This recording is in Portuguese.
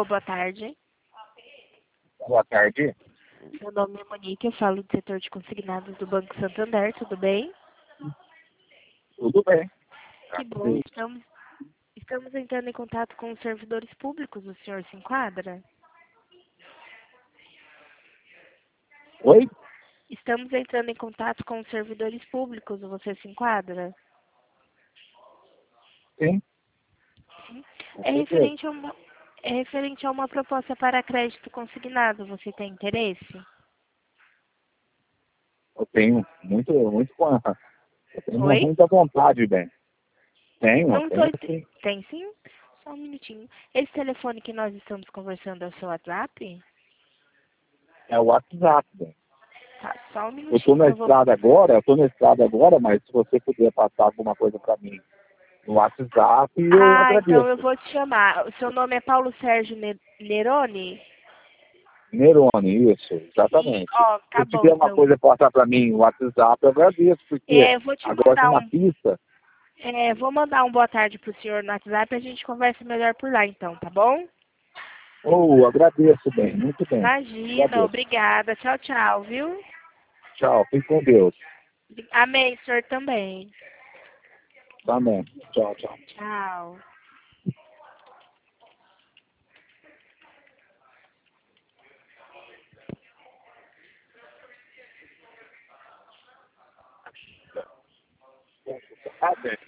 Alô, boa tarde. Boa tarde. Meu nome é Monique, eu falo do setor de consignados do Banco Santander, tudo bem? Tudo bem. Que bom, estamos entrando em contato com os servidores públicos, o senhor se enquadra? Oi? Estamos entrando em contato com os servidores públicos, você se enquadra? Sim. É referente a uma proposta para crédito consignado, você tem interesse? Eu tenho eu tenho Oi? muita vontade, bem. Tenho, Não tô... tenho sim. Tem sim? Só um minutinho. Esse telefone que nós estamos conversando é o seu WhatsApp? É o WhatsApp, bem. Tá, só um Eu estou minutinho na que eu vou... estrada agora, mas se você puder passar alguma coisa para mim no WhatsApp, eu Ah, então eu agradeço. vou te chamar. O seu nome é Paulo Sérgio Neroni? Nerone, isso, Sim, exatamente. ó, Se tá bom, tiver uma então. coisa para passar para mim no WhatsApp, eu agradeço, porque Eu vou te agora estou mandar na um... pista. vou mandar um boa tarde pro senhor no WhatsApp e a gente conversa melhor por lá, então, tá bom? Oh, agradeço, bem, muito bem. Imagina, Agradeço. obrigada. Tchau, tchau, viu? Tchau, fique com Deus. Amém, senhor também. Amém. Tchau, tchau. Tchau. Ah, bem.